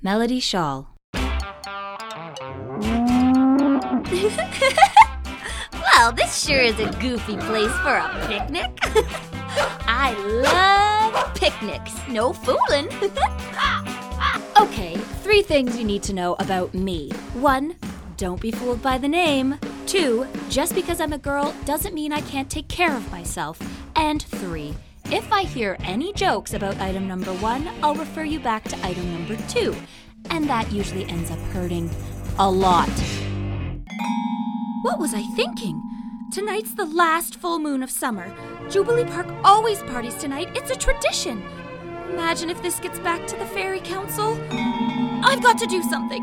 Melody Shawl. Well, this sure is a goofy place for a picnic. I love picnics. No fooling. Okay, 3 things you need to know about me. 1, don't be fooled by the name. 2, just because I'm a girl doesn't mean I can't take care of myself. And 3, if I hear any jokes about item number 1, I'll refer you back to item number 2. And that usually ends up hurting a lot. What was I thinking? Tonight's the last full moon of summer. Jubilee Park always parties tonight. It's a tradition. Imagine if this gets back to the Fairy Council. I've got to do something.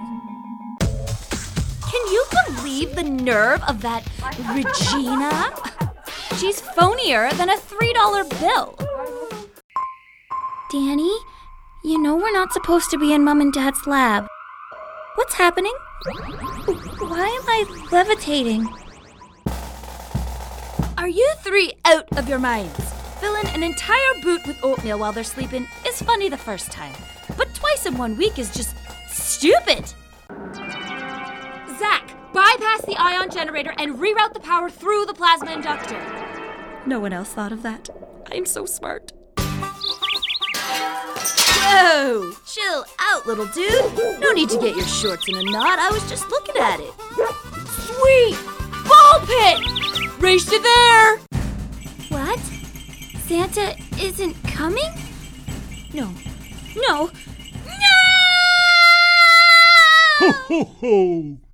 Can you believe the nerve of that Regina? She's phonier than a $3 bill. Danny, you know we're not supposed to be in Mom and Dad's lab. What's happening? Why am I levitating? Are you 3 out of your minds? Filling an entire boot with oatmeal while they're sleeping is funny the first time, but twice in 1 week is just stupid. Zach, bypass the ion generator and reroute the power through the plasma inductor. No one else thought of that. I'm so smart. Whoa! Chill out, little dude. No need to get your shorts in a knot. I was just looking at it. Sweet! Ball pit! Race to there! What? Santa isn't coming? No. Ho, ho, ho!